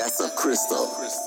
That's a crystal.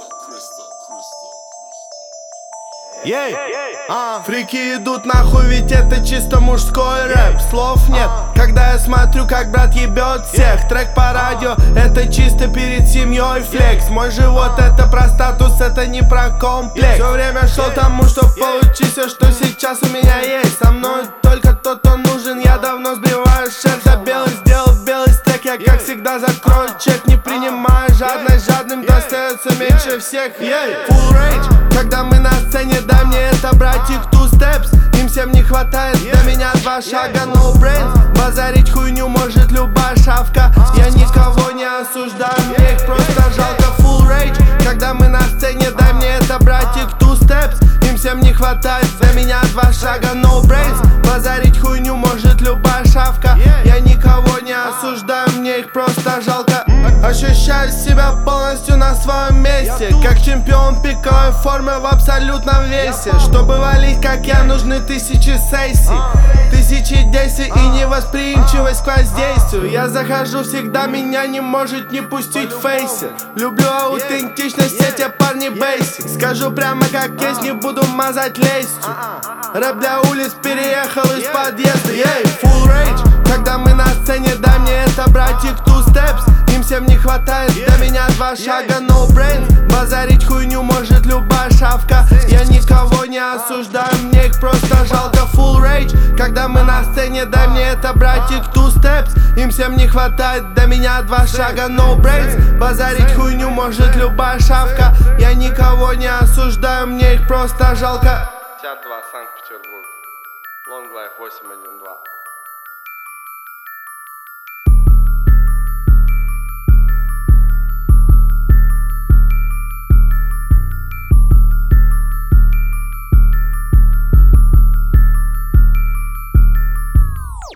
Ей, фрики идут нахуй, ведь это чисто мужской рэп. Слов нет, когда я смотрю, как брат ебет всех. Трек по радио, это чисто перед семьей флекс. Мой живот это про статус, это не про комплекс. Все время шел тому, чтоб получить все, что сейчас у меня есть. Со мной только тот, кто нужен, я давно сбриваю шерсть. А белый сделал белый стек, я как всегда закрою чек. Не принимаю жадность, жадным достается меньше всех. Ей, full rage, когда мы на сцене, дай мне это, братик, two steps. Им всем не хватает, до меня два шага, no brains. Базарить хуйню может любая шавка. Я никого не осуждаю, мне их просто жалко. Full rage, когда мы на сцене, дай мне это, братик, two steps. Им всем не хватает, до меня два шага, no brains. Базарить хуйню может любая шавка. Я никого не осуждаю, мне их просто жалко. Ощущаю себя полностью на своем месте, как чемпион пиковой формы в абсолютном весе. Чтобы валить, как я, нужны тысячи сессий, тысячи действий и невосприимчивость к воздействию. Я захожу всегда, меня не может не пустить в фейсе. Люблю аутентичность, эти парни бейсик. Скажу прямо как есть, не буду мазать лестью. Рэп для улиц переехал из подъезда. Ей, full rage, когда мы на сцене, дай мне это, братик, two steps. Им всем не хватает, до меня два шага, no brains. Базарить хуйню может любая шавка. Я никого не осуждаю, мне их просто жалко. Full rage, когда мы на сцене, дай мне это, братик, two steps. Им всем не хватает, до меня два шага, no brains. Базарить хуйню может любая шавка. Я никого не осуждаю, мне их просто жалко. 52, Санкт-Петербург. Long Life 812.